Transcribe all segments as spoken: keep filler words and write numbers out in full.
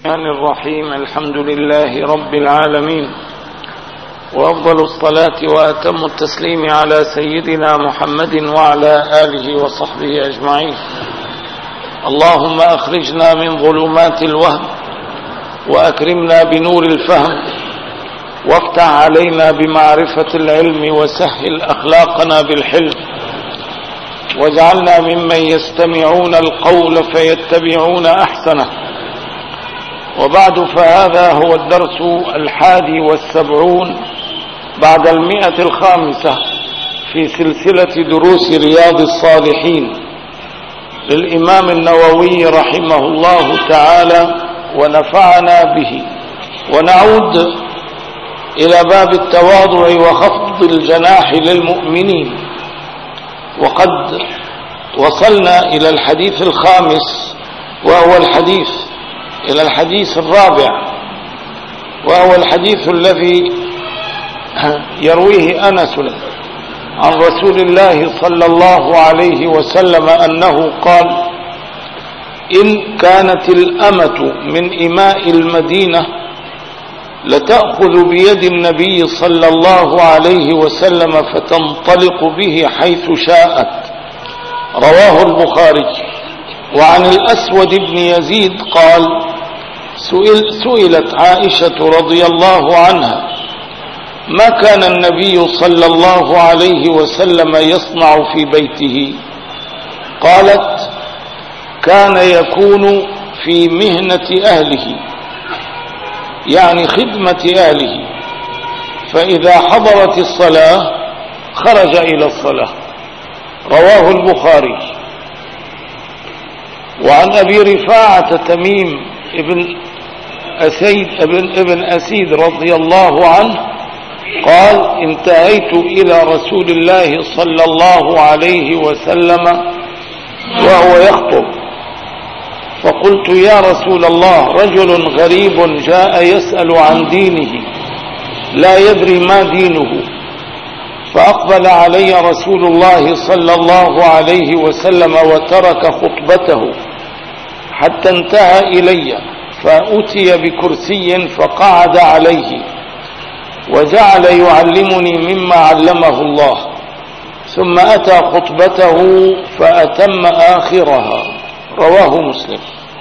الرحمن الرحيم. الحمد لله رب العالمين، وأفضل الصلاة وأتم التسليم على سيدنا محمد وعلى آله وصحبه أجمعين. اللهم أخرجنا من ظلمات الوهم وأكرمنا بنور الفهم، وافتح علينا بمعرفة العلم، وسهل أخلاقنا بالحلم، واجعلنا ممن يستمعون القول فيتبعون أحسنه. وبعد، فهذا هو الدرس الحادي والسبعون بعد المئة الخامسة في سلسلة دروس رياض الصالحين للإمام النووي رحمه الله تعالى ونفعنا به. ونعود إلى باب التواضع وخفض الجناح للمؤمنين، وقد وصلنا إلى الحديث الخامس، وهو الحديث إلى الحديث الرابع، وهو الحديث الذي يرويه أنس عن رسول الله صلى الله عليه وسلم أنه قال: إن كانت الأمة من إماء المدينة لتأخذ بيد النبي صلى الله عليه وسلم فتنطلق به حيث شاءت. رواه البخاري. وعن الأسود بن يزيد قال: سئل سئلت عائشة رضي الله عنها: ما كان النبي صلى الله عليه وسلم يصنع في بيته؟ قالت: كان يكون في مهنة أهله، يعني خدمة أهله، فإذا حضرت الصلاة خرج إلى الصلاة. رواه البخاري. وعن أبي رفاعة تميم ابن أسيد ابن, ابن أسيد رضي الله عنه قال: انتهيت إلى رسول الله صلى الله عليه وسلم وهو يخطب، فقلت: يا رسول الله، رجل غريب جاء يسأل عن دينه لا يدري ما دينه. فأقبل علي رسول الله صلى الله عليه وسلم وترك خطبته حتى انتهى إلي، فأتي بكرسي فقعد عليه، وجعل يعلمني مما علمه الله، ثم أتى خطبته فأتم آخرها. رواه مسلم.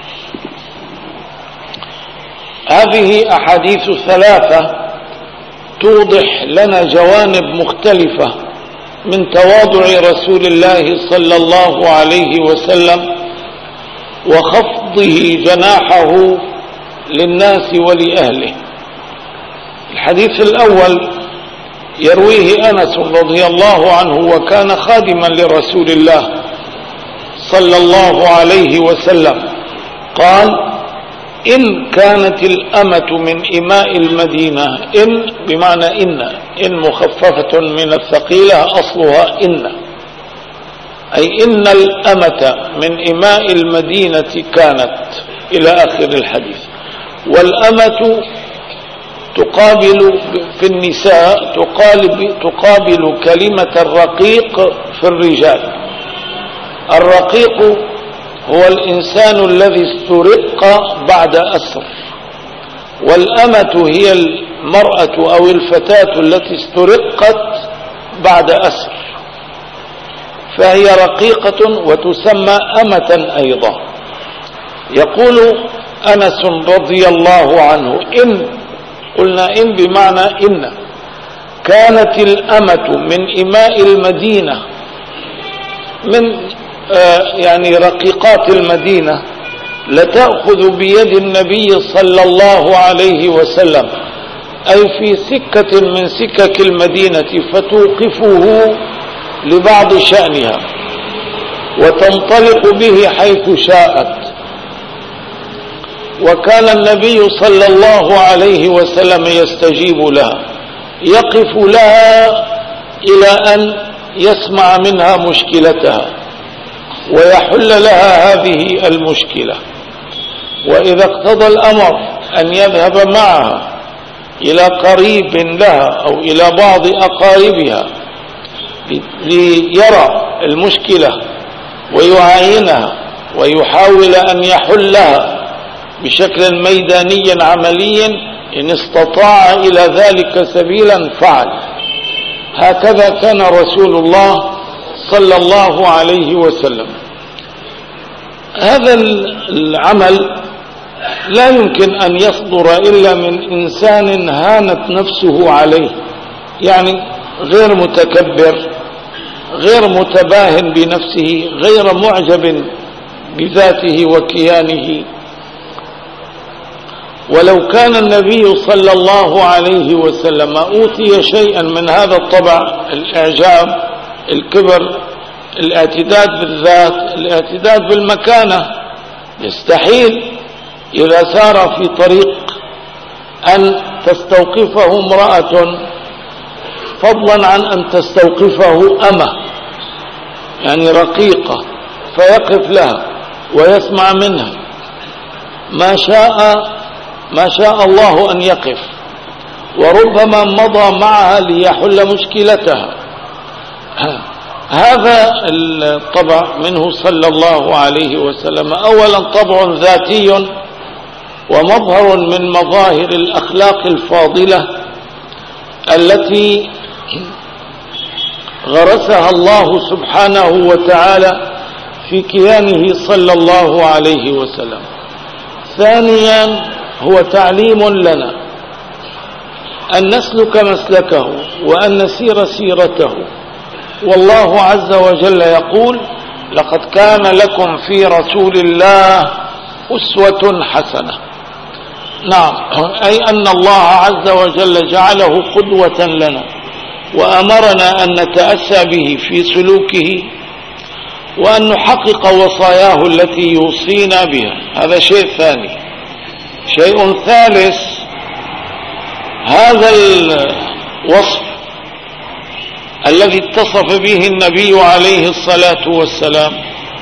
هذه أحاديث ثلاثة توضح لنا جوانب مختلفة من تواضع رسول الله صلى الله عليه وسلم وخفضه جناحه للناس ولأهله. الحديث الأول يرويه أنس رضي الله عنه، وكان خادما لرسول الله صلى الله عليه وسلم، قال: إن كانت الأمة من إماء المدينة، إن بمعنى إن، إن مخففة من الثقيلة، أصلها إن، أي إن الأمة من إماء المدينة كانت، إلى آخر الحديث. والأمة تقابل في النساء تقابل, تقابل كلمة الرقيق في الرجال. الرقيق هو الإنسان الذي استرق بعد أسر، والأمة هي المرأة أو الفتاة التي استرقت بعد أسر، فهي رقيقة وتسمى أمة أيضا. يقول أنس رضي الله عنه: إن، قلنا إن بمعنى إن، كانت الأمة من إماء المدينة، من آه يعني رقيقات المدينة، لتأخذ بيد النبي صلى الله عليه وسلم، أي في سكة من سكك المدينة، فتوقفه لبعض شأنها وتنطلق به حيث شاءت. وكان النبي صلى الله عليه وسلم يستجيب لها، يقف لها إلى أن يسمع منها مشكلتها ويحل لها هذه المشكلة. وإذا اقتضى الأمر أن يذهب معها إلى قريب لها أو إلى بعض أقاربها ليرى المشكلة ويعاينها ويحاول أن يحلها بشكل ميداني عملي، إن استطاع إلى ذلك سبيلا فعل. هكذا كان رسول الله صلى الله عليه وسلم. هذا العمل لا يمكن أن يصدر إلا من إنسان هانت نفسه عليه، يعني غير متكبر، غير متباهن بنفسه، غير معجب بذاته وكيانه. ولو كان النبي صلى الله عليه وسلم أوتي شيئا من هذا الطبع، الإعجاب، الكبر، الاعتداد بالذات، الاعتداد بالمكانة، يستحيل إذا سار في طريق أن تستوقفه امرأة، فضلا عن أن تستوقفه أمة يعني رقيقة، فيقف لها ويسمع منها ما شاء ما شاء الله أن يقف، وربما مضى معها ليحل مشكلتها. هذا الطبع منه صلى الله عليه وسلم. أولا طبع ذاتي ومظهر من مظاهر الأخلاق الفاضلة التي غرسها الله سبحانه وتعالى في كيانه صلى الله عليه وسلم. ثانيا هو تعليم لنا أن نسلك مسلكه وأن نسير سيرته. والله عز وجل يقول: لقد كان لكم في رسول الله أسوة حسنة. نعم، أي أن الله عز وجل جعله قدوة لنا، وأمرنا أن نتأسى به في سلوكه، وأن نحقق وصاياه التي يوصينا بها. هذا شيء ثاني. شيء ثالث، هذا الوصف الذي اتصف به النبي عليه الصلاة والسلام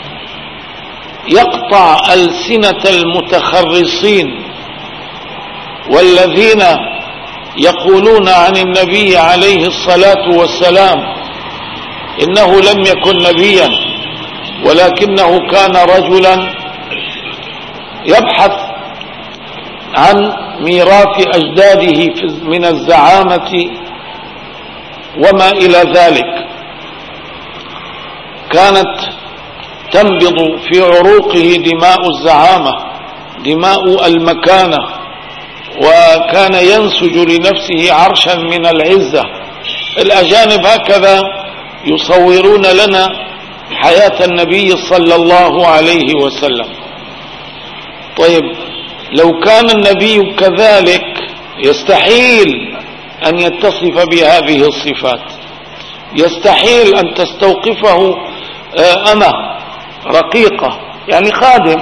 يقطع ألسنة المتخرصين والذين يقولون عن النبي عليه الصلاة والسلام إنه لم يكن نبيا، ولكنه كان رجلا يبحث عن ميراث أجداده من الزعامة وما إلى ذلك. كانت تنبض في عروقه دماء الزعامة، دماء المكانة، وكان ينسج لنفسه عرشا من العزة. الأجانب هكذا يصورون لنا حياة النبي صلى الله عليه وسلم. طيب، لو كان النبي كذلك يستحيل أن يتصف بهذه الصفات، يستحيل أن تستوقفه أمة رقيقة يعني خادم،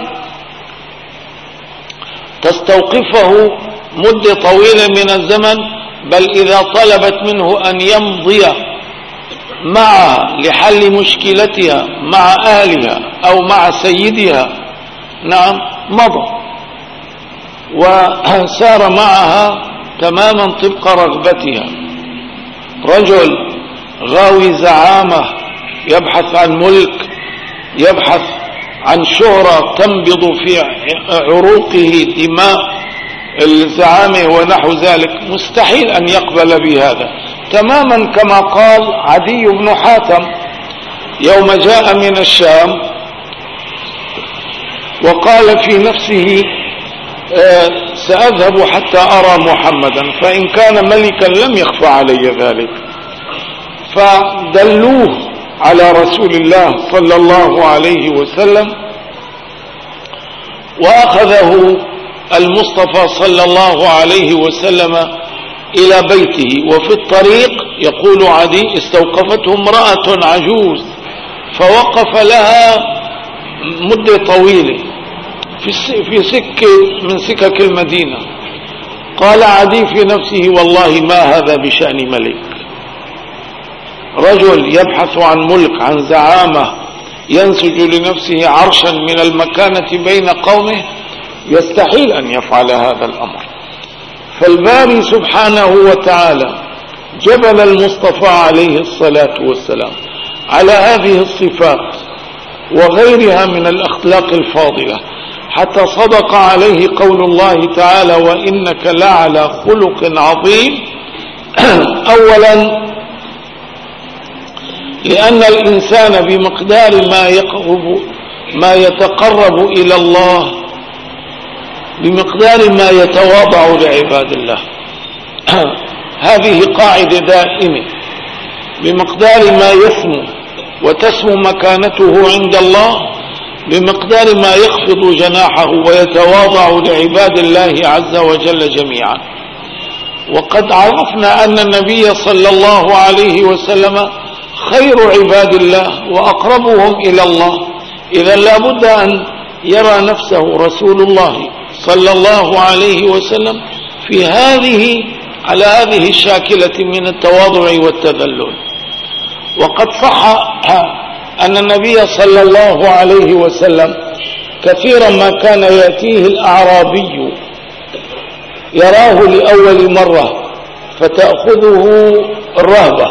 تستوقفه مدة طويلة من الزمن، بل إذا طلبت منه أن يمضي معها لحل مشكلتها مع أهلها أو مع سيدها، نعم مضى وسار معها تماما طبق رغبتها. رجل غاوي زعامة يبحث عن ملك، يبحث عن شهرة تنبض في عروقه دماء الزعامة ونحو ذلك، مستحيل أن يقبل بهذا. تماما كما قال عدي بن حاتم يوم جاء من الشام وقال في نفسه: آه سأذهب حتى أرى محمدا، فإن كان ملكا لم يخفى علي ذلك. فدلوه على رسول الله صلى الله عليه وسلم، وأخذه المصطفى صلى الله عليه وسلم إلى بيته. وفي الطريق يقول عدي: استوقفته امرأة عجوز فوقف لها مدة طويلة في سكة من سكك المدينة. قال عدي في نفسه: والله ما هذا بشأن ملك. رجل يبحث عن ملك، عن زعامة، ينسج لنفسه عرشا من المكانة بين قومه، يستحيل أن يفعل هذا الأمر. فالباري سبحانه وتعالى جبل المصطفى عليه الصلاة والسلام على هذه الصفات وغيرها من الأخلاق الفاضلة، حتى صدق عليه قول الله تعالى وإنك لعلى خلق عظيم. أولا لأن الإنسان بمقدار ما يقرب ما يتقرب إلى الله بمقدار ما يتواضع لعباد الله. هذه قاعدة دائمة. بمقدار ما يسمو وتسمو مكانته عند الله بمقدار ما يخفض جناحه ويتواضع لعباد الله عز وجل جميعا. وقد عرفنا أن النبي صلى الله عليه وسلم خير عباد الله وأقربهم إلى الله، إذا لابد أن يرى نفسه رسول الله صلى الله عليه وسلم في هذه على هذه الشاكلة من التواضع والتذلل. وقد صح أن النبي صلى الله عليه وسلم كثيرا ما كان يأتيه الأعرابي يراه لأول مرة فتأخذه الرهبة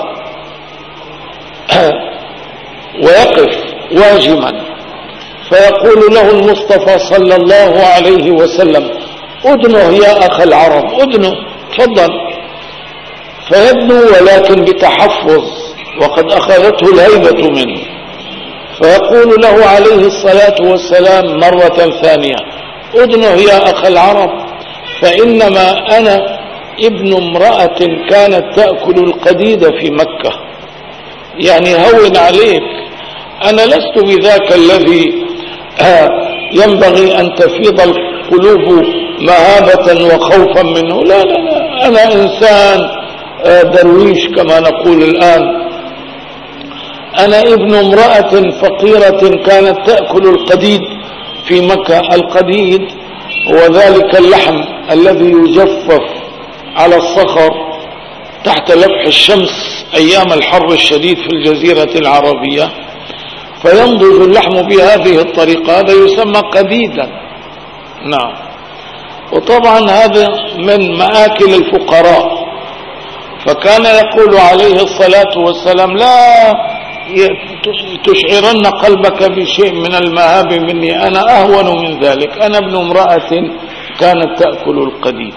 ويقف واجما فيقول له المصطفى صلى الله عليه وسلم ادنه يا أخ العرب، ادنه تفضل. فيدنو ولكن بتحفظ وقد أخذته الهيبة منه، فيقول له عليه الصلاة والسلام مرة ثانية ادنه يا أخ العرب فإنما أنا ابن امرأة كانت تأكل القديد في مكة، يعني هون عليك، أنا لست بذاك الذي ينبغي أن تفيض القلوب مهابة وخوفا منه، لا لا لا، أنا إنسان درويش كما نقول الآن، أنا ابن امرأة فقيرة كانت تأكل القديد في مكة. القديد هو ذلك اللحم الذي يجفف على الصخر تحت لفح الشمس أيام الحر الشديد في الجزيرة العربية، فينضج اللحم بهذه الطريقة، هذا يسمى قديدا. نعم. وطبعا هذا من مآكل الفقراء، فكان يقول عليه الصلاة والسلام لا تشعرن قلبك بشيء من المهاب مني، أنا أهون من ذلك، أنا ابن امرأة كانت تأكل القديد.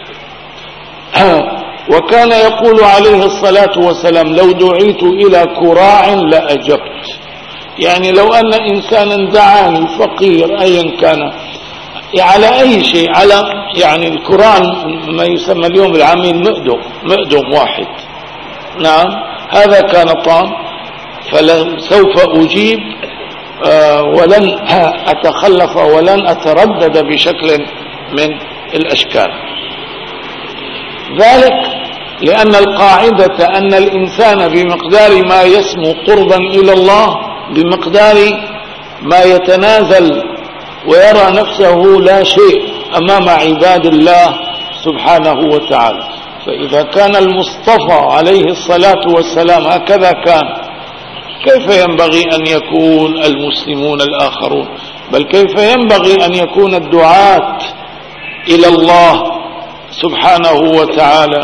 وكان يقول عليه الصلاة والسلام لو دعيت إلى كراع لأجبت، يعني لو أن إنسانا دعاني فقير أيا كان على أي شيء، على يعني الكراع ما يسمى اليوم بالعامين مقدم مقدم واحد، نعم هذا كان طعام، فسوف أجيب آه ولن أتخلف ولن أتردد بشكل من الأشكال. ذلك لأن القاعدة أن الإنسان بمقدار ما يسمو قربا إلى الله بمقدار ما يتنازل ويرى نفسه لا شيء أمام عباد الله سبحانه وتعالى. فإذا كان المصطفى عليه الصلاة والسلام هكذا كان، كيف ينبغي أن يكون المسلمون الآخرون؟ بل كيف ينبغي أن يكون الدعاة إلى الله سبحانه وتعالى؟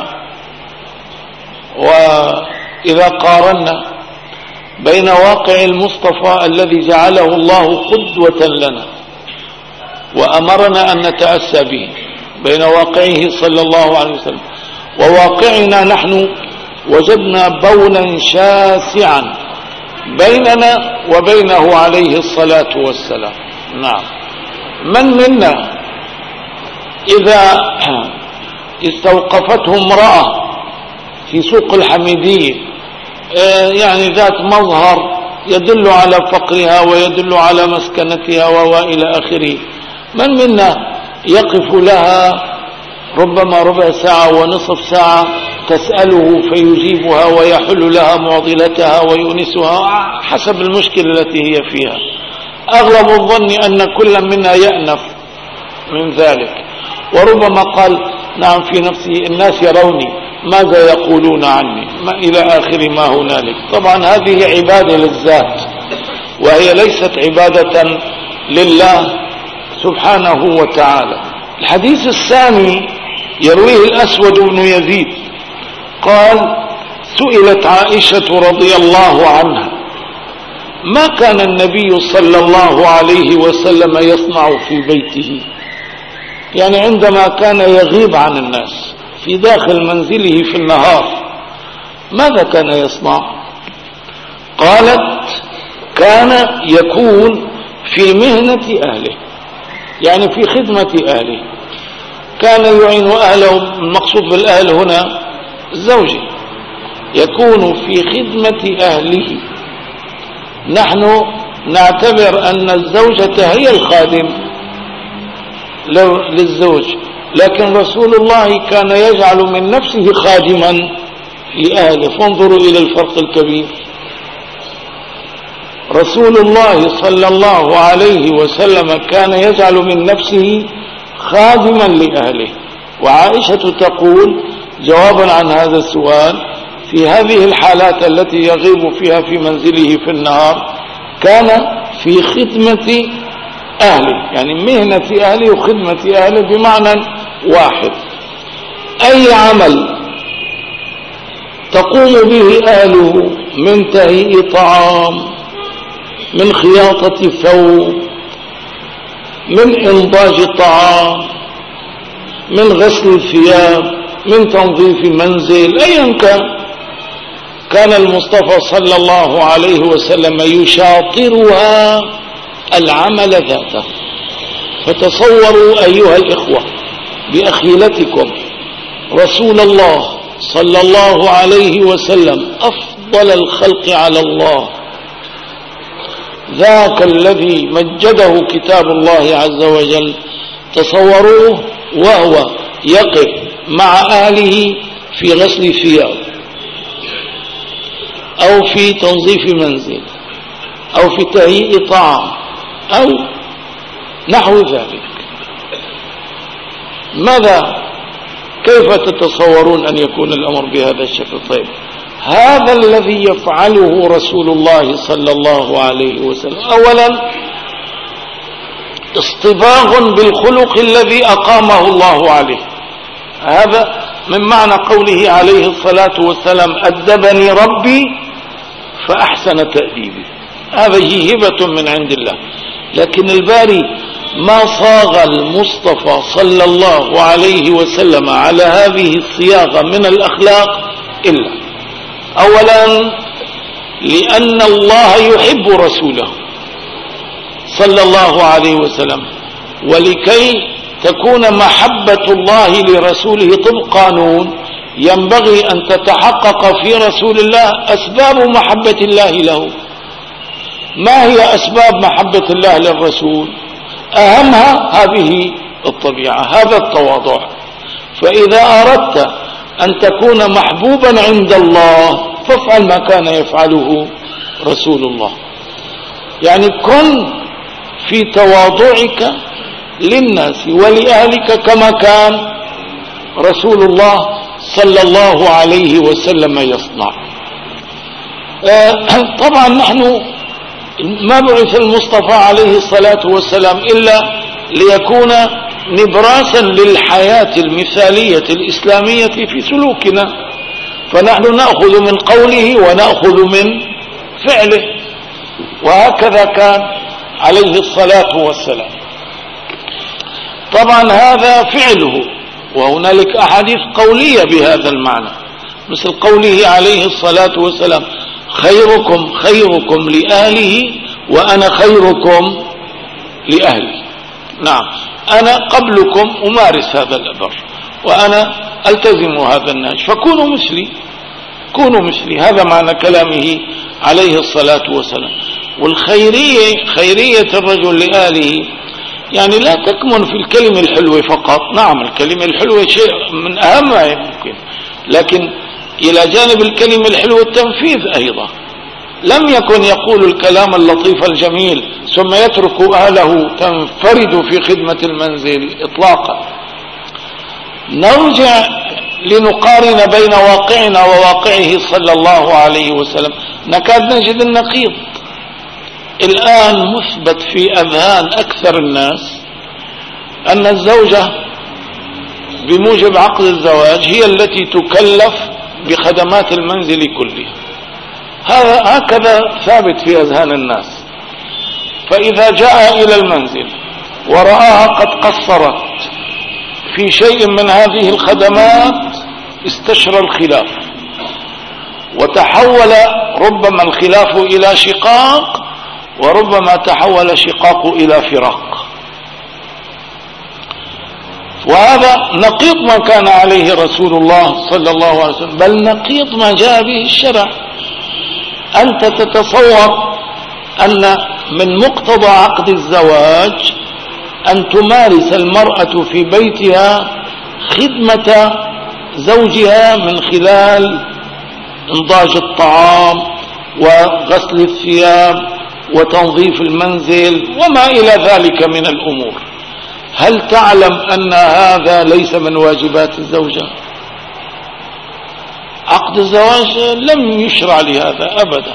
وإذا قارنا بين واقع المصطفى الذي جعله الله قدوة لنا وأمرنا أن نتأسى به، بين واقعه صلى الله عليه وسلم وواقعنا نحن، وجدنا بونا شاسعا بيننا وبينه عليه الصلاة والسلام. نعم. من منا إذا استوقفته امرأة في سوق الحميدية يعني ذات مظهر يدل على فقرها ويدل على مسكنتها وإلى آخره، من منا يقف لها ربما ربع ساعة ونصف ساعة تسأله فيجيبها ويحل لها معضلتها ويؤنسها حسب المشكلة التي هي فيها؟ أغلب الظن أن كل منا يأنف من ذلك، وربما قال نعم في نفسه الناس يروني ماذا يقولون عني ما إلى آخر ما هنالك. طبعا هذه عبادة للذات وهي ليست عبادة لله سبحانه وتعالى. الحديث الثاني يرويه الأسود بن يزيد قال سئلت عائشة رضي الله عنها ما كان النبي صلى الله عليه وسلم يصنع في بيته؟ يعني عندما كان يغيب عن الناس في داخل منزله في النهار ماذا كان يصنع؟ قالت كان يكون في مهنة أهله، يعني في خدمة أهله، كان يعين أهله. المقصود بالأهل هنا الزوجة، يكون في خدمة أهله. نحن نعتبر أن الزوجة هي الخادم للزوج، لكن رسول الله كان يجعل من نفسه خادما في أهله. فانظروا إلى الفرق الكبير. رسول الله صلى الله عليه وسلم كان يجعل من نفسه خادما لأهله. وعائشة تقول جوابا عن هذا السؤال: في هذه الحالات التي يغيب فيها في منزله في النهار كان في خدمة أهله، يعني مهنة أهله وخدمة أهله بمعنى واحد. أي عمل تقوم به أهله من تهيئ طعام، من خياطة ثوب، من إنضاج طعام، من غسل الثياب، من تنظيف منزل، أيا كان، كان المصطفى صلى الله عليه وسلم يشاطرها العمل ذاته. فتصوروا أيها الإخوة بأخيلتكم رسول الله صلى الله عليه وسلم أفضل الخلق على الله، ذاك الذي مجده كتاب الله عز وجل، تصوروه وهو يقف مع أهله في غسل ثياب أو في تنظيف منزل أو في تهيئ طعام أو نحو ذلك. ماذا كيف تتصورون أن يكون الأمر بهذا الشكل؟ طيب، هذا الذي يفعله رسول الله صلى الله عليه وسلم أولا اصطباغ بالخلق الذي أقامه الله عليه. هذا من معنى قوله عليه الصلاة والسلام: أدبني ربي فأحسن تأديبي. هذه هبة من عند الله، لكن الباري ما صاغ المصطفى صلى الله عليه وسلم على هذه الصياغة من الأخلاق إلا أولا لأن الله يحب رسوله صلى الله عليه وسلم، ولكي تكون محبة الله لرسوله طبق قانون ينبغي أن تتحقق في رسول الله أسباب محبة الله له. ما هي أسباب محبة الله للرسول؟ أهمها هذه الطبيعة، هذا التواضع. فإذا أردت أن تكون محبوبا عند الله فافعل ما كان يفعله رسول الله، يعني كن في تواضعك للناس ولأهلك كما كان رسول الله صلى الله عليه وسلم يصنع. طبعا نحن ما بعث المصطفى عليه الصلاة والسلام إلا ليكون نبراسا للحياة المثالية الإسلامية في سلوكنا، فنحن نأخذ من قوله ونأخذ من فعله، وهكذا كان عليه الصلاة والسلام. طبعا هذا فعله، وهنالك أحاديث قولية بهذا المعنى، مثل قوله عليه الصلاة والسلام: خيركم خيركم لأهله وأنا خيركم لأهلي. نعم، أنا قبلكم أمارس هذا الأمر وأنا ألتزم هذا النهج، فكونوا مثلي، كونوا مثلي. هذا معنى كلامه عليه الصلاة والسلام. والخيرية، خيرية الرجل لأهله، يعني لا تكمن في الكلمة الحلوة فقط. نعم، الكلمة الحلوة شيء من أهم ما يمكن، لكن إلى جانب الكلمة الحلوة التنفيذ أيضا. لم يكن يقول الكلام اللطيف الجميل ثم يترك أهله تنفرد في خدمة المنزل إطلاقا. نرجع لنقارن بين واقعنا وواقعه صلى الله عليه وسلم، نكاد نجد النقيض. الآن مثبت في أذهان أكثر الناس أن الزوجة بموجب عقد الزواج هي التي تكلف بخدمات المنزل كلها. هذا هكذا ثابت في أذهان الناس. فإذا جاء إلى المنزل ورآها قد قصرت في شيء من هذه الخدمات استشرى الخلاف، وتحول ربما الخلاف إلى شقاق، وربما تحول شقاق إلى فراق. وهذا نقيض ما كان عليه رسول الله صلى الله عليه وسلم، بل نقيض ما جاء به الشرع. أنت تتصور أن من مقتضى عقد الزواج أن تمارس المرأة في بيتها خدمة زوجها من خلال انضاج الطعام وغسل الثياب وتنظيف المنزل وما إلى ذلك من الأمور. هل تعلم أن هذا ليس من واجبات الزوجة؟ عقد الزواج لم يشرع لهذا أبدا.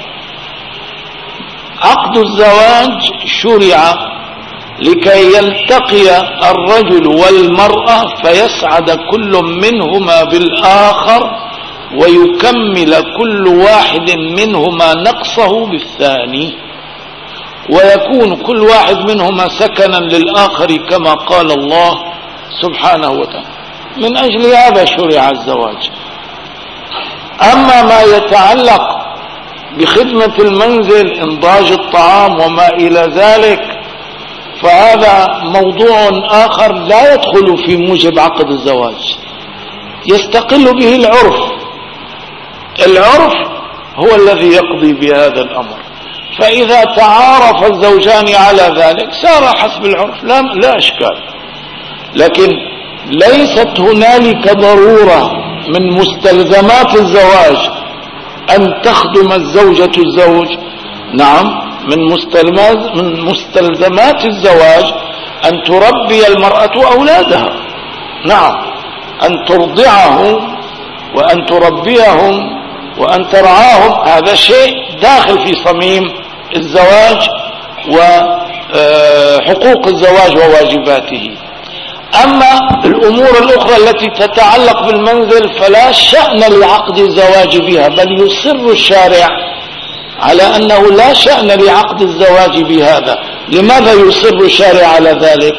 عقد الزواج شرع لكي يلتقي الرجل والمرأة فيسعد كل منهما بالآخر، ويكمل كل واحد منهما نقصه بالثاني، ويكون كل واحد منهما سكنا للآخر كما قال الله سبحانه وتعالى. من أجل هذا شرع الزواج. أما ما يتعلق بخدمة المنزل، انضاج الطعام وما إلى ذلك، فهذا موضوع آخر لا يدخل في موجب عقد الزواج، يستقل به العرف. العرف هو الذي يقضي بهذا الأمر. فإذا تعارف الزوجان على ذلك سار حسب العرف، لا, لا أشكال. لكن ليست هنالك ضرورة من مستلزمات الزواج أن تخدم الزوجة الزوج. نعم، من مستلزمات, من مستلزمات الزواج أن تربي المرأة أولادها. نعم، أن ترضعهم وأن تربيهم وأن ترعاهم، هذا شيء داخل في صميم الزواج وحقوق الزواج وواجباته. أما الأمور الأخرى التي تتعلق بالمنزل فلا شأن لعقد الزواج بها، بل يصر الشارع على أنه لا شأن لعقد الزواج بهذا. لماذا يصر الشارع على ذلك؟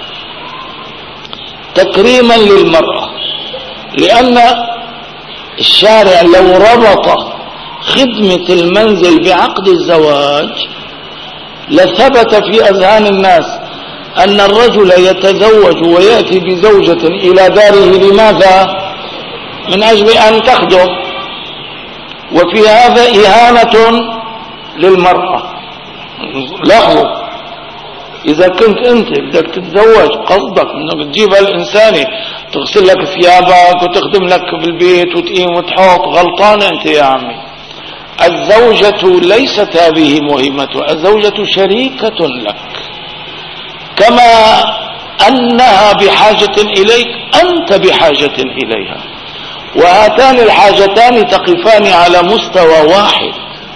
تكريما للمرأة، لأن الشارع لو ربط خدمة المنزل بعقد الزواج لثبت في أذهان الناس أن الرجل يتزوج ويأتي بزوجة إلى داره. لماذا؟ من أجل أن تخدم، وفي هذا إهانة للمرأة. لاحظوا، إذا كنت أنت بدك تتزوج قصدك أنك تجيبها الإنساني تغسل لك ثيابك وتخدم لك بالبيت وتقيم وتحط، غلطانة أنت يا عمي. الزوجة ليست هذه مهمتها، الزوجة شريكة لك، كما أنها بحاجة إليك أنت بحاجة إليها، وهاتان الحاجتان تقفان على مستوى واحد.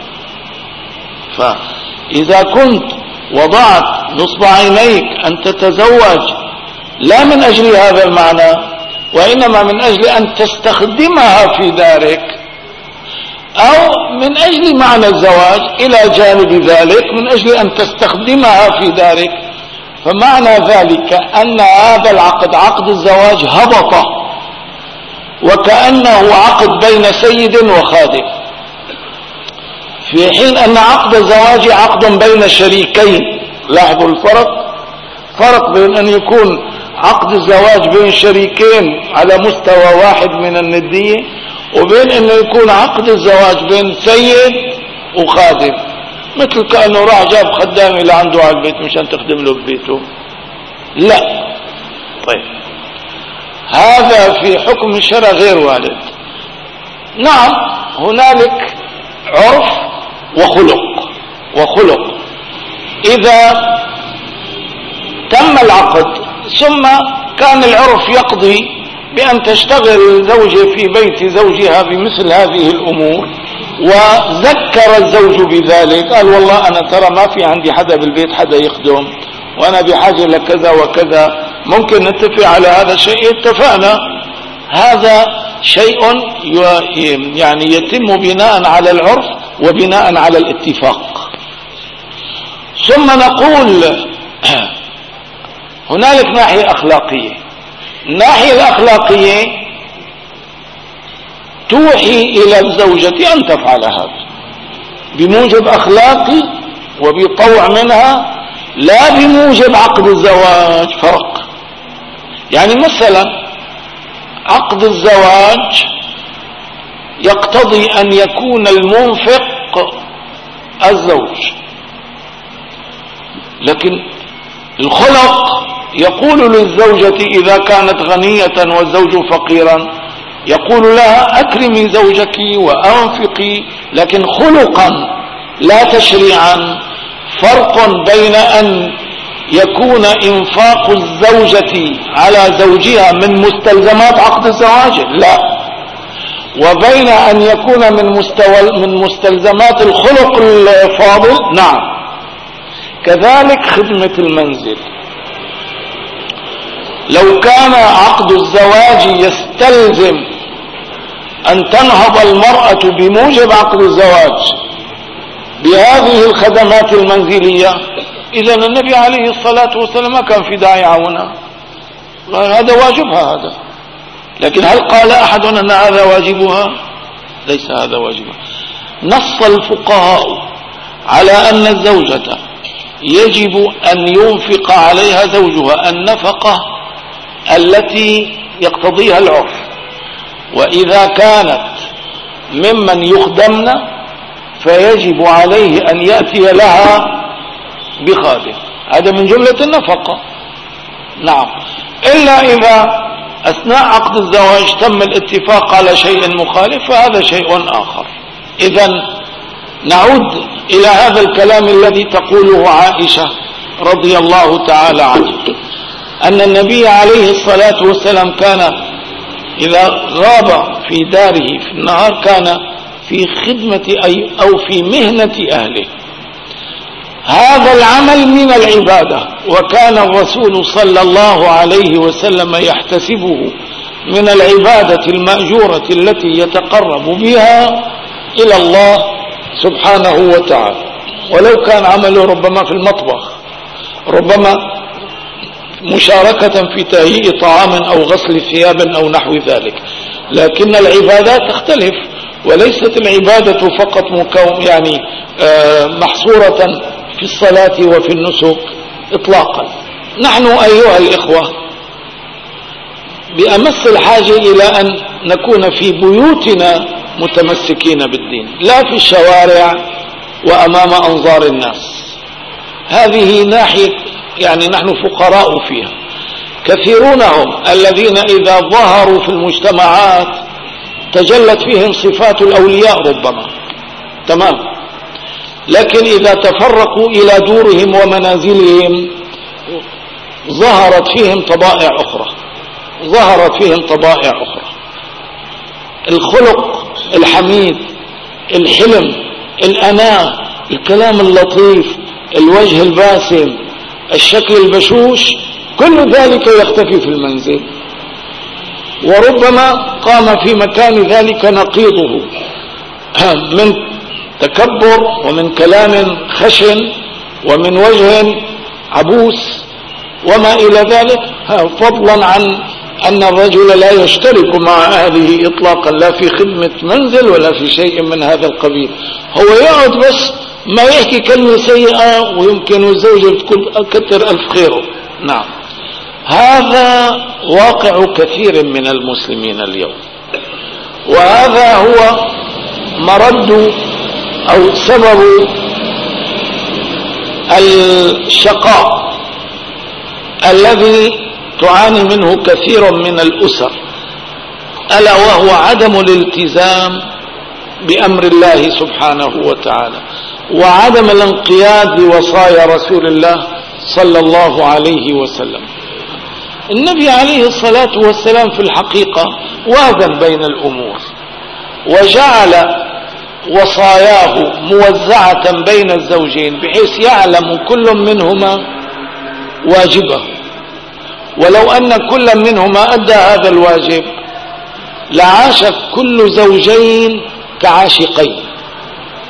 فإذا كنت وضعت نصب عينيك أن تتزوج لا من أجل هذا المعنى، وإنما من أجل أن تستخدمها في دارك، أو من أجل معنى الزواج إلى جانب ذلك من أجل أن تستخدمها في دارك، فمعنى ذلك أن هذا العقد، عقد الزواج، هبط وكأنه عقد بين سيد وخادم، في حين أن عقد الزواج عقد بين شريكين. لاحظوا الفرق، فرق بين أن يكون عقد الزواج بين شريكين على مستوى واحد من الندية، وبين أن يكون عقد الزواج بين سيد وخادم، مثل كأنه راح جاب خدام إلى عنده على البيت مشان تخدم له ببيته. لا. طيب، هذا في حكم الشرع غير وارد. نعم، هنالك عرف وخلق وخلق إذا تم العقد ثم كان العرف يقضي بأن تشتغل الزوجة في بيت زوجها بمثل هذه الأمور، وذكر الزوج بذلك، قال والله أنا ترى ما في عندي حدا بالبيت حدا يخدم، وأنا بحاجة لكذا وكذا، ممكن نتفق على هذا الشيء. اتفقنا. هذا شيء يعني يتم بناء على العرف وبناء على الاتفاق. ثم نقول هنالك ناحية أخلاقية. الناحية الأخلاقية توحي إلى الزوجة أن تفعل هذا بموجب أخلاقي وبطوع منها، لا بموجب عقد الزواج. فرق. يعني مثلا عقد الزواج يقتضي أن يكون المنفق الزوج، لكن الخلق يقول للزوجة إذا كانت غنية والزوج فقيرا يقول لها أكرمي زوجك وأنفقي، لكن خلقا لا تشريعا. فرق بين أن يكون إنفاق الزوجة على زوجها من مستلزمات عقد الزواج لا، وبين أن يكون من مستوى من مستلزمات الخلق الفاضل نعم. كذلك خدمة المنزل، لو كان عقد الزواج يستلزم أن تنهض المرأة بموجب عقد الزواج بهذه الخدمات المنزلية، إذا النبي عليه الصلاة والسلام ما كان في داعي عونها، هذا واجبها هذا. لكن هل قال أحد أن هذا واجبها؟ ليس هذا واجبها. نص الفقهاء على أن الزوجة يجب أن ينفق عليها زوجها النفقة التي يقتضيها العرف، وإذا كانت ممن يخدمن فيجب عليه أن يأتي لها بخادم، هذا من جملة النفقة. نعم، إلا إذا أثناء عقد الزواج تم الاتفاق على شيء مخالف فهذا شيء آخر. إذن نعود إلى هذا الكلام الذي تقوله عائشة رضي الله تعالى عنها، أن النبي عليه الصلاة والسلام كان إذا غاب في داره في النهار كان في خدمة أي أو في مهنة أهله. هذا العمل من العبادة، وكان الرسول صلى الله عليه وسلم يحتسبه من العبادة المأجورة التي يتقرب بها إلى الله سبحانه وتعالى، ولو كان عمله ربما في المطبخ، ربما مشاركة في تهيئ طعام أو غسل ثياب أو نحو ذلك. لكن العبادات تختلف، وليست العبادة فقط مكون يعني محصورة في الصلاة وفي النسك إطلاقا. نحن أيها الإخوة بأمس الحاجة إلى أن نكون في بيوتنا متمسكين بالدين، لا في الشوارع وأمام أنظار الناس. هذه ناحية يعني نحن فقراء فيها. كثيرون هم الذين إذا ظهروا في المجتمعات تجلت فيهم صفات الأولياء ربما، تمام، لكن إذا تفرقوا إلى دورهم ومنازلهم ظهرت فيهم طبائع أخرى ظهرت فيهم طبائع أخرى الخلق الحميد، الحلم، الأناة، الكلام اللطيف، الوجه الباسم، الشكل البشوش، كل ذلك يختفي في المنزل، وربما قام في مكان ذلك نقيضه من تكبر ومن كلام خشن ومن وجه عبوس وما إلى ذلك، فضلا عن أن الرجل لا يشترك مع أهله إطلاقا، لا في خدمة منزل ولا في شيء من هذا القبيل. هو يقعد بس ما يحكي كلمة سيئة ويمكن الزوجة تكون كتر ألف خيره. نعم، هذا واقع كثير من المسلمين اليوم، وهذا هو مرد أو سبب الشقاء الذي تعاني منه كثير من الأسر، ألا وهو عدم الالتزام بأمر الله سبحانه وتعالى، وعدم الانقياد لوصايا رسول الله صلى الله عليه وسلم. النبي عليه الصلاة والسلام في الحقيقة وازن بين الأمور، وجعل وصاياه موزعة بين الزوجين بحيث يعلم كل منهما واجبه، ولو أن كل منهما أدى هذا الواجب لعاش كل زوجين كعاشقين،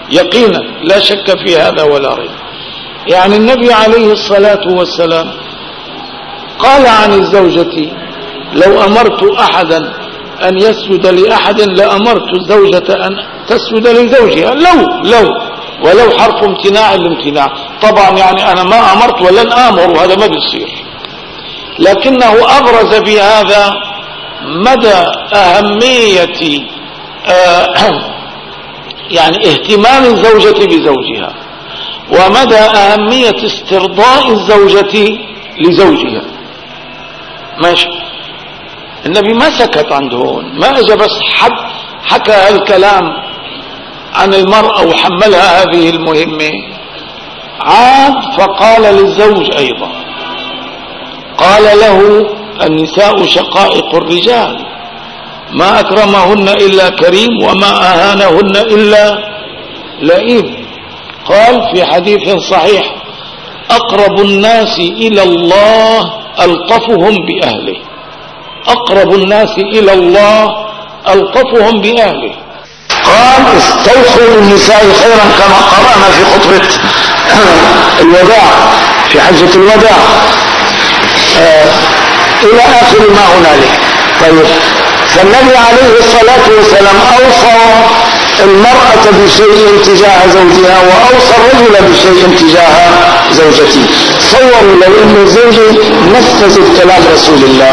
يقينا لا شك في هذا ولا ريب. يعني النبي عليه الصلاة والسلام قال عن الزوجة: لو أمرت أحدا أن يسجد لأحد لأمرت الزوجة أن تسجد لزوجها، لو لو ولو حرف امتناع الامتناع. طبعا يعني أنا ما أمرت ولن آمر، وهذا ما بيصير، لكنه أبرز بهذا مدى أهمية آه يعني اهتمام الزوجة بزوجها، ومدى أهمية استرضاء الزوجة لزوجها. ماشي، النبي ما سكت عند هون، ما اجى بس حد حكى الكلام عن المرأة وحملها هذه المهمة، عاد فقال للزوج أيضا، قال له: النساء شقائق الرجال، ما أكرمهن إلا كريم وما أهانهن إلا لئيم. قال في حديث صحيح: أقرب الناس إلى الله ألطفهم بأهله، أقرب الناس إلى الله ألطفهم بأهله. قال: استوصوا بالنساء خيرا، كما قرأنا في خطبة الوداع في حجة الوداع آه إلى آخر ما هنالك. طيب، فالنبي عليه الصلاة والسلام أوصى المرأة بشيء تجاه زوجها، وأوصى الرجل بشيء تجاه زوجته. تصوروا لو أن الزوجة نفذت كلام رسول الله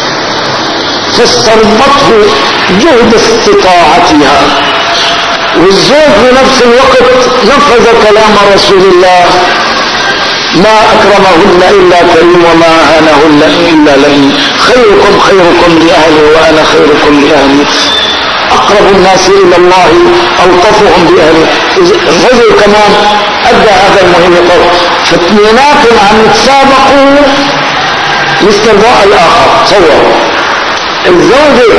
فاستربطه جهد استطاعتها، والزوج بنفس الوقت نفذ كلام رسول الله: ما أكرمهن إلا كريم وما أهانهن إلا لئيم، خيركم خيركم لأهله وأنا خيركم لأهلي، أقرب الناس إلى الله ألطفهم بأهله. الرجل كمان أدى هذا المهم قوي، فاثنيناتهم عم يتسابقوا لاسترضاء الآخر. تصور الزوجة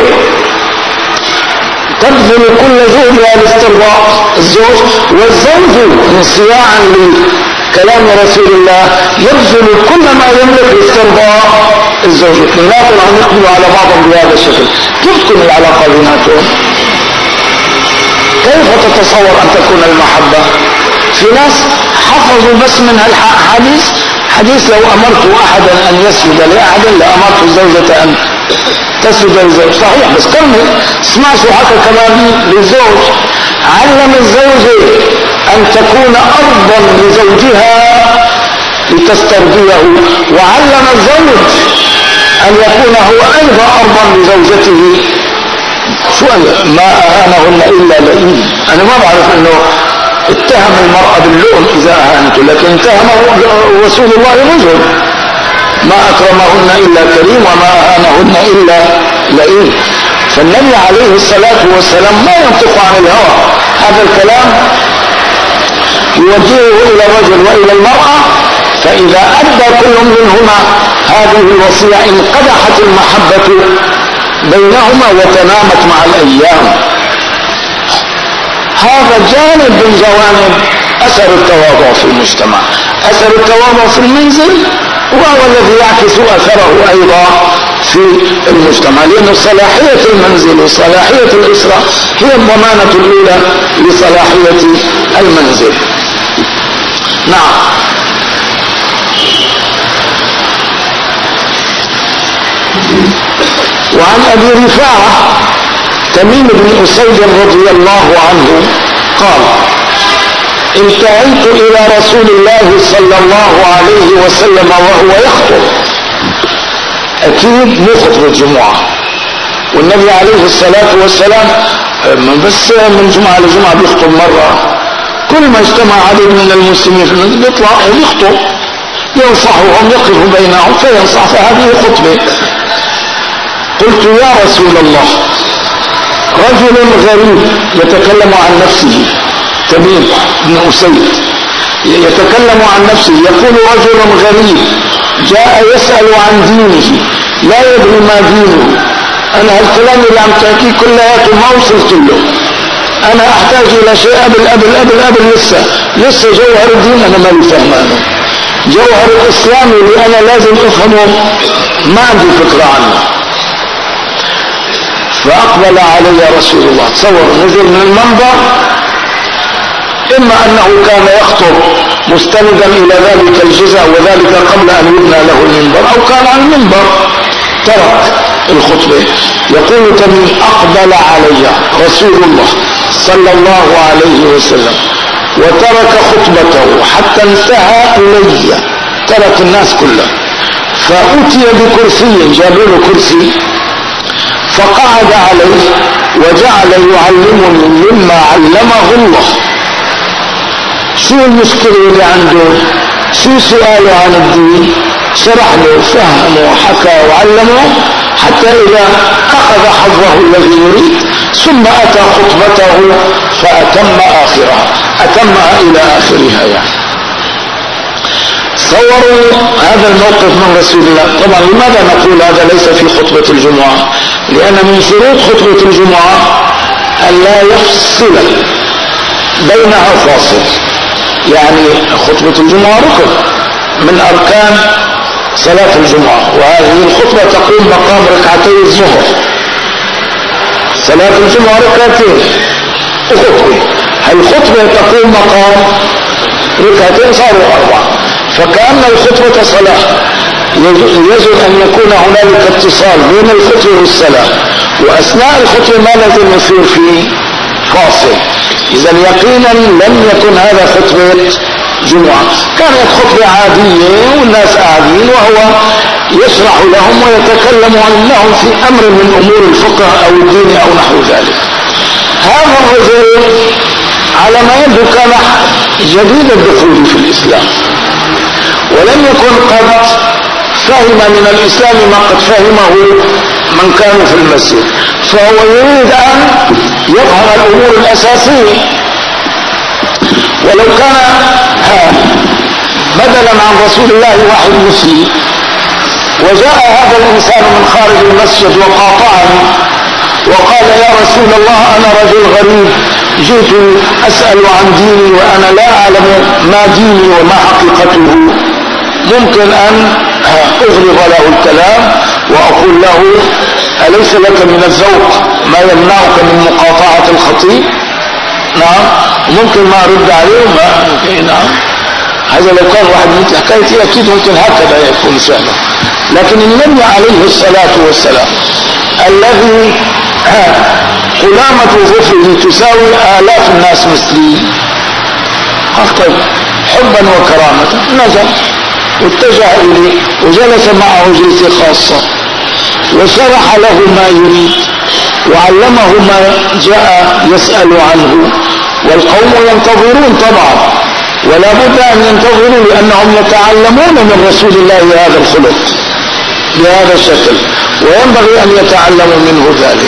تبذل كل جهدها لاسترضاء الزوج، والزوج انصياعا لكلام رسول الله يبذل كل ما يملك لاسترضاء الزوج. اثنيناتهم عم يقبلوا على بعضهم بهذا الشكل. كيف تكون العلاقة بيناتهم؟ كيف تتصور أن تكون المحبة؟ في ناس حفظوا بس من هالحديث حديث: لو أمرت أحدا أن يسجد لأحد لأمرت الزوجة أن تسجد للزوج. صحيح، بس كمل اسمع شو حكى كمان للزوج: علم الزوجة أن تكون أرضا لزوجها لتسترضيه، وعلم الزوج أن يكون هو أيضا أرضا لزوجته. شو ما أهانهن إلا لئيم. أنا ما بعرف أنه اتهم المرأة باللؤم إذا أهانته، لكن اتهمه رسول الله رجل: ما أكرمهن إلا كريم وما أهانهن إلا لئيم. فالنبي عليه الصلاة والسلام ما ينطق عن الهوى، هذا الكلام يوجهه إلى الرجل وإلى المرأة، فإذا أدى كل منهما هذه الوصية انقدحت المحبة بينهما وتنامت مع الأيام. هذا جانب من جوانب أثر التواضع في المجتمع. أثر التواضع في المنزل وهو الذي يعكس أثره أيضا في المجتمع، لأن صلاحية المنزل وصلاحية الأسرة هي الضمانة الأولى لصلاحية المنزل. نعم. وعن أبي رفاعة تميم بن أسيد رضي الله عنه قال: انتهيت إلى رسول الله صلى الله عليه وسلم وهو يخطب. أكيد مو خطبة الجمعة، والنبي عليه الصلاة والسلام بس من جمعة لجمعة بيخطب مرة. كل ما اجتمع عدد من المسلمين في المسجد بيطلع ويخطب، ينصحهم، يقف بينهم فينصح، فهذه خطبة. قلت: يا رسول الله، رجل غريب يتكلم عن نفسه، تميم بن أسيد يتكلم عن نفسه، يقول: رجل غريب جاء يسأل عن دينه لا يدري ما دينه. أنا هالكلام اللي عم تحكيه كلياته ما وصلت له، أنا أحتاج إلى شيء قبل قبل قبل قبل لسه لسه جوهر الدين أنا ما بفهمه، جوهر الإسلام اللي أنا لازم أفهمه ما عندي فكرة عنه. فأقبل علي رسول الله، تصور نزل من المنبر إما أنه كان يخطب مستندا إلى ذلك الجزء وذلك قبل أن يبنى له المنبر، أو كان على المنبر ترك الخطبة. يقول تميم: أقبل علي رسول الله صلى الله عليه وسلم وترك خطبته حتى انتهى إلي، ترك الناس كله، فأتي بكرسي، جابوا له كرسي فقعد عليه وجعل يعلمني مما علمه الله. شو المشكلة اللي عنده؟ شو سؤاله عن الدين؟ شرح له، فهمه وحكى وعلمه حتى إذا أخذ حظه الذي يريد ثم أتى خطبته فأتم آخرها، أتمها إلى آخرها. يعني تصوروا هذا الموقف من رسول الله. طبعا لماذا نقول هذا ليس في خطبة الجمعة؟ لأن من شروط خطبة الجمعة أن لا يفصل بينها فاصل. يعني خطبة الجمعة ركن من أركان صلاة الجمعة، وهذه الخطبة تقوم مقام ركعتي الظهر. صلاة الجمعة ركعتين وخطبة، الخطبة تقوم مقام ركعتين صاروا أربعة، فكأن الخطبة صلاة. يجب أن يكون هنالك اتصال بين الخطبة والصلاة، وأثناء الخطبة ما لازم يصير فيه فاصل. إذا يقينا لم يكن هذا خطبة جمعة، كانت خطبة عادية والناس قاعدين وهو يشرح لهم ويتكلم لهم في أمر من أمور الفقه أو الدين أو نحو ذلك. هذا الرجل على ما يبدو كان جديد الدخول في الإسلام، ولم يكن قد فهم من الإسلام ما قد فهمه من كانوا في المسجد، فهو يريد أن يفهم الأمور الأساسية. ولو كان بدلا عن رسول الله واحد مسلم وجاء هذا الإنسان من خارج المسجد وقاطعني وقال: يا رسول الله أنا رجل غريب جئت أسأل عن ديني وأنا لا أعلم ما ديني وما حقيقته، ممكن أن أغلظ له الكلام وأقول له: أليس لك من الذوق ما يمنعك من مقاطعة الخطيب؟ نعم. ممكن ما أرد عليه ما نعم. هذا لو كان واحد مثل حكايتي أكيد ممكن هكذا يكون سهلا. لكن النبي عليه الصلاة والسلام الذي قلامة ظفره تساوي آلاف الناس مسلمين، قال: طيب حبا وكرامة نزل واتجه إليه وجلس معه جلسة خاصة وشرح له ما يريد وعلمه ما جاء يسأل عنه، والقوم ينتظرون طبعا، ولا بد أن ينتظروا لأنهم يتعلمون من رسول الله هذا الخلق بهذا الشكل، وينبغي أن يتعلموا منه ذلك.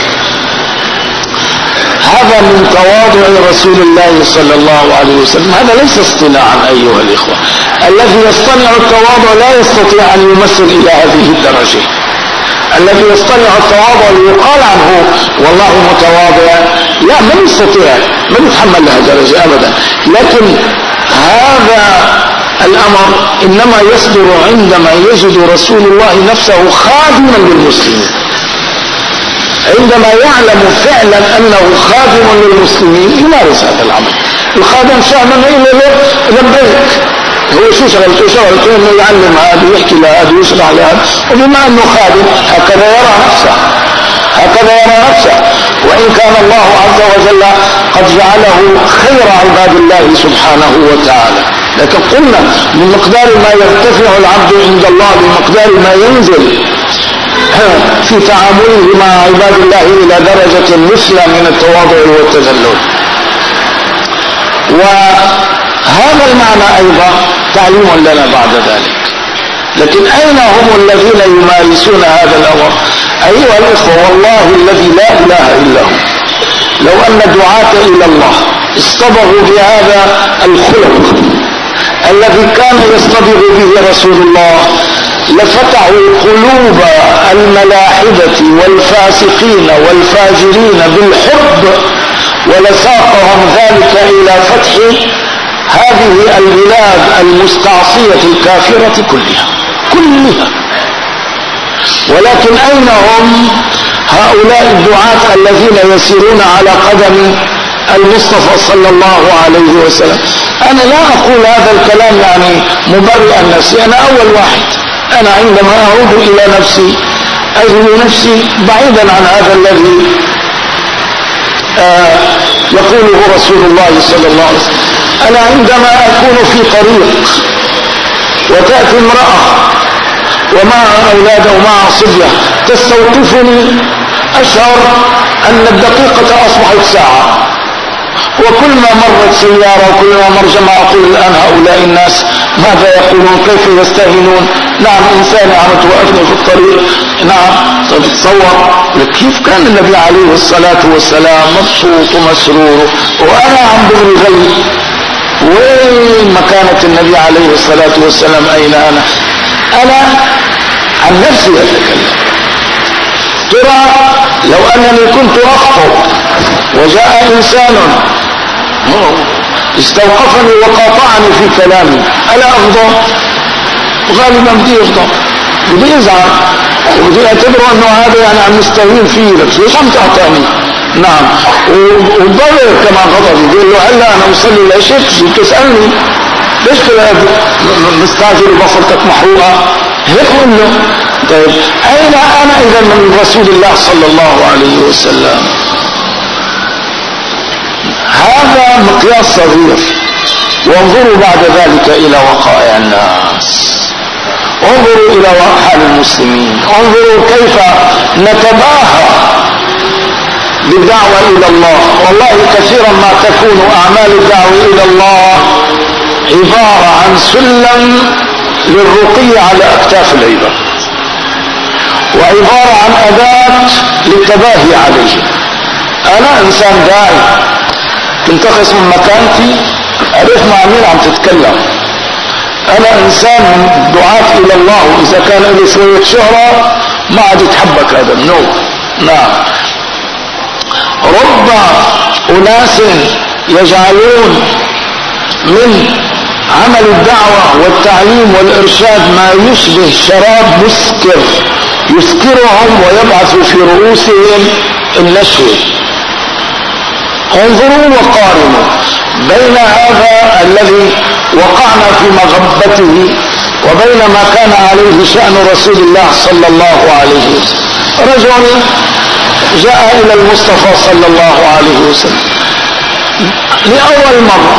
هذا من تواضع رسول الله صلى الله عليه وسلم. هذا ليس اصطناعا أيها الإخوة، الذي يصطنع التواضع لا يستطيع أن يمثل إلى هذه الدرجة. الذي يصطنع التواضع ليقال عنه والله متواضع، لا، من يستطيع، من يتحمل لها درجة أبدا. لكن هذا الأمر إنما يصدر عندما يجد رسول الله نفسه خادما للمسلمين، عندما يعلم فعلا أنه خادم للمسلمين يمارس هذا العمل. الخادم شأنه إلا لبيك، هو شو شغلته؟ شغلته انه يعلم هذا ويحكي لهذا ويشرح لهذا، وبما انه خادم هكذا يرى نفسه، هكذا يرى نفسه. وان كان الله عز وجل قد جعله خير عباد الله سبحانه وتعالى، لكن قلنا بمقدار ما يرتفع العبد عند الله بمقدار ما ينزل في تعامله مع عباد الله الى درجة مثلى من التواضع والتذلل. وهذا المعنى ايضا تعليم لنا بعد ذلك. لكن اين هم الذين يمارسون هذا الامر؟ ايها الاخوة، والله الذي لا اله الا هو، لو ان دعاة الى الله اصطبغوا بهذا الخلق الذي كان يصطبغ به رسول الله لفتحوا قلوب الملاحدة والفاسقين والفاجرين بالحب، ولساقهم ذلك الى فتح هذه البلاد المستعصية الكافرة كلها كلها. ولكن أين هم هؤلاء الدعاة الذين يسيرون على قدم المصطفى صلى الله عليه وسلم. انا لا اقول هذا الكلام يعني مبرئا نفسي، انا اول واحد. انا عندما اعود الى نفسي اجد نفسي بعيدا عن هذا الذي آه يقوله رسول الله صلى الله عليه وسلم. انا عندما اكون في طريق وتأتي امرأة ومعها اولاد ومعها صبية تستوقفني اشعر ان الدقيقة اصبحت ساعة، وكل ما مرت سيارة وكل ما مر جماعة أقول الآن هؤلاء الناس ماذا يقولون، كيف يستهينون. نعم إنسان عم توقفني في الطريق، نعم تتصور كيف كان النبي عليه الصلاة والسلام مبسوط ومسرور وأنا عم بغري غي. وين مكانة النبي عليه الصلاة والسلام؟ أين أنا؟ أنا عن نفسي أتكلم. ترى لو أنني كنت أخطب وجاء إنسان استوقفني وقاطعني في كلامي ألا أغضب؟ غالبا بدي أغضب، بدي أزعل، وبدي أعتبره أنه هذا يعني عم نستهين فيه، لك ليش عم تعطاني؟ نعم. وبضل كما غضب يقول له هلا أنا وصلي لشيء تسألني ليش كده مستعجل وبصرتك محروقة؟ هيك قول له. طيب أين أنا إذا من رسول الله صلى الله عليه وسلم؟ هذا مقياس صغير. وانظروا بعد ذلك إلى وقائع الناس، انظروا إلى حال المسلمين، انظروا كيف نتباهى بالدعوة إلى الله. والله كثيرا ما تكون أعمال الدعوة إلى الله عبارة عن سلم للرقي على أكتاف العباد، وعبارة عن أداة للتباهي عليه. أنا إنسان داعي تنتقص من مكانتي، عرف مع مين عم تتكلم. أنا إنسان دعاة إلى الله، وإذا كان لي شوية شهرة ما عاد يتحبك هذا النوع. نعم. رب أناس يجعلون من عمل الدعوة والتعليم والإرشاد ما يشبه شراب مسكر يسكرهم ويبعث في رؤوسهم النشوة. انظروا وقارنوا بين هذا الذي وقعنا في مغبته وبين ما كان عليه شأن رسول الله صلى الله عليه وسلم. رجل جاء إلى المصطفى صلى الله عليه وسلم لأول مرة،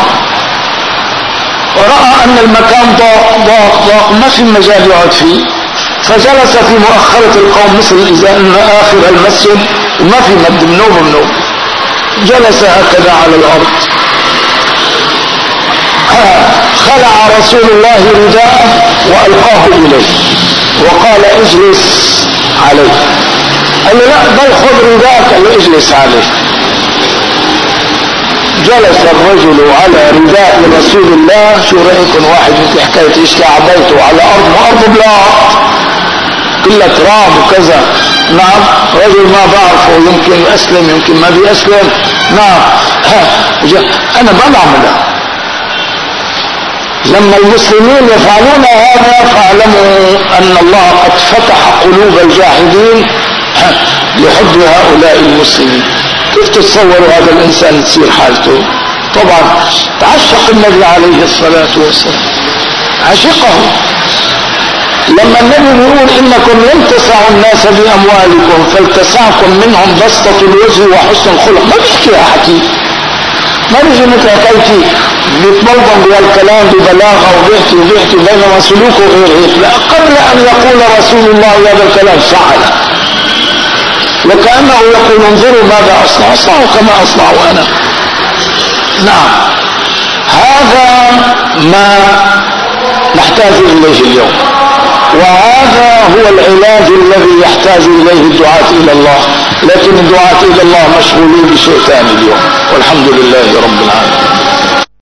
ورأى أن المكان ضاق ضاق ضاق ما في مجال يقعد فيه، فجلس في مؤخرة القوم مثل إذا أن آخر المسجد وما في مد منوم منوم، جلس هكذا على الأرض. خلع رسول الله رداءه وألقاه إليه وقال اجلس عليه. قال له لا بل خذ رداءك. قال له اجلس عليه. جلس الرجل على رداء رسول الله. شو رأيكم واحد مثل حكاية يشكي عبيته على أرض وأرض بلاط كلها تراب وكذا. نعم. رجل ما بعرفه، يمكن أسلم يمكن ما بيأسلم. نعم. أنا بعملها. لما المسلمين يفعلون هذا فاعلموا أن الله قد فتح قلوب الجاحدين لحب هؤلاء المسلمين. كيف تتصوروا هذا الإنسان تصير حالته؟ طبعا تعشق النبي عليه الصلاة والسلام، عشقه. لما النبي يقول إنكم لن تسعوا الناس بأموالكم فلتسعكم منهم بسطة الوجه وحسن الخلق، ما بيحكيها حكي، ما بيجي مثل حكايتي بيتمرضن بهالكلام ببلاغه وبيحكي وبيحكي بينما سلوكه غير هيك. لا، قبل ان يقول رسول الله هذا الكلام فعل، وكانه يقول انظروا ماذا اصنع، اصنعوا كما اصنع انا. نعم. هذا ما نحتاج اليه اليوم، وهذا هو العلاج الذي يحتاج اليه الدعاة الى الله. لكن الدعاة الى الله مشغولين بشيء ثاني اليوم، والحمد لله رب العالمين.